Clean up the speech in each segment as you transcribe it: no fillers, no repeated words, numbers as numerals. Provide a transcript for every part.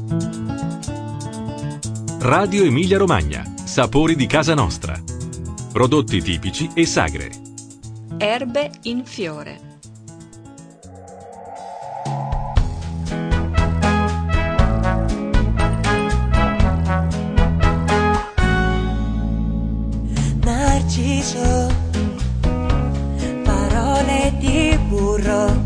Radio Emilia Romagna, sapori di casa nostra. Prodotti tipici e sagre. Erbe in fiore. Narciso, parole di burro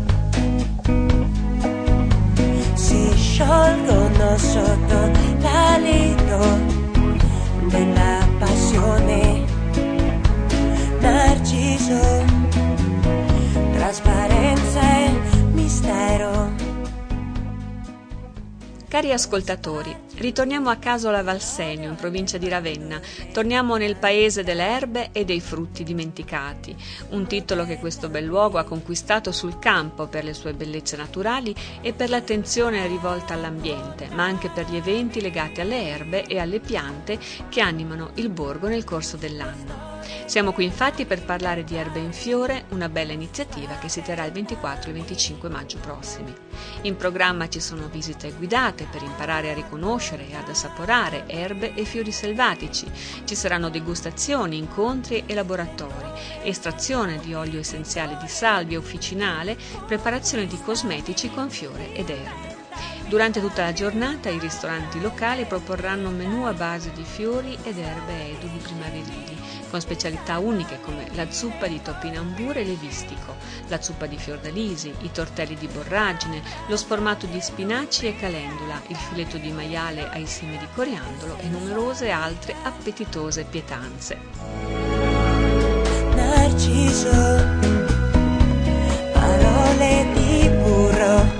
si sciolgono sotto l'alito della passione. Narciso, trasparenza e mistero. Cari ascoltatori, ritorniamo a Casola Valsenio, in provincia di Ravenna. Torniamo nel paese delle erbe e dei frutti dimenticati, un titolo che questo bel luogo ha conquistato sul campo per le sue bellezze naturali e per l'attenzione rivolta all'ambiente, ma anche per gli eventi legati alle erbe e alle piante che animano il borgo nel corso dell'anno. Siamo qui infatti per parlare di Erbe in fiore, una bella iniziativa che si terrà il 24 e 25 maggio prossimi. In programma ci sono visite guidate per imparare a riconoscere e ad assaporare erbe e fiori selvatici. Ci saranno degustazioni, incontri e laboratori, estrazione di olio essenziale di salvia officinale, preparazione di cosmetici con fiore ed erbe. Durante tutta la giornata i ristoranti locali proporranno menù a base di fiori ed erbe eduli primaverili, con specialità uniche come la zuppa di topinambur e levistico, la zuppa di fiordalisi, i tortelli di borragine, lo sformato di spinaci e calendula, il filetto di maiale ai semi di coriandolo e numerose altre appetitose pietanze. Narciso, parole di burro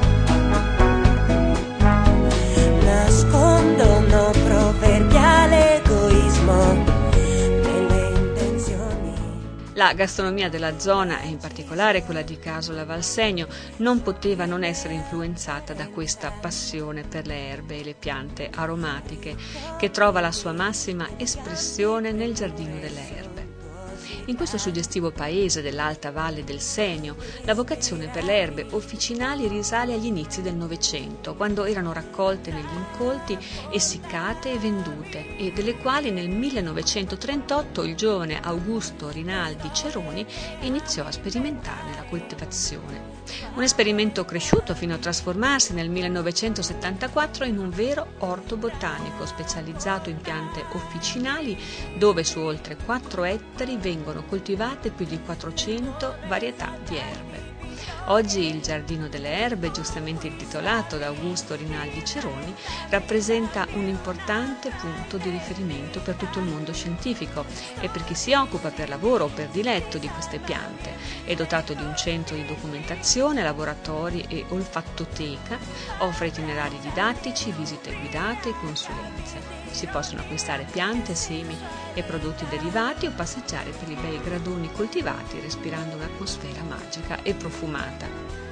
nascondono proverbiale egoismo nelle intenzioni. La gastronomia della zona, e in particolare quella di Casola Valsenio, non poteva non essere influenzata da questa passione per le erbe e le piante aromatiche, che trova la sua massima espressione nel giardino delle erbe. In questo suggestivo paese dell'alta valle del Senio, la vocazione per le erbe officinali risale agli inizi del Novecento, quando erano raccolte negli incolti, essiccate e vendute, e delle quali nel 1938 il giovane Augusto Rinaldi Ceroni iniziò a sperimentarne la coltivazione. Un esperimento cresciuto fino a trasformarsi nel 1974 in un vero orto botanico specializzato in piante officinali, dove su oltre 4 ettari vengono coltivate più di 400 varietà di erbe. Oggi il Giardino delle Erbe, giustamente intitolato da Augusto Rinaldi Ceroni, rappresenta un importante punto di riferimento per tutto il mondo scientifico e per chi si occupa per lavoro o per diletto di queste piante. È dotato di un centro di documentazione, laboratori e olfattoteca, offre itinerari didattici, visite guidate e consulenze. Si possono acquistare piante, semi e prodotti derivati o passeggiare per i bei gradoni coltivati respirando un'atmosfera magica e profumata.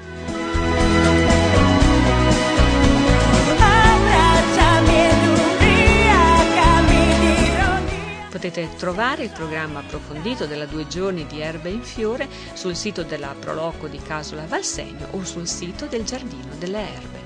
Potete trovare il programma approfondito della 2 giorni di Erbe in fiore sul sito della Proloco di Casola Valsenio o sul sito del Giardino delle Erbe.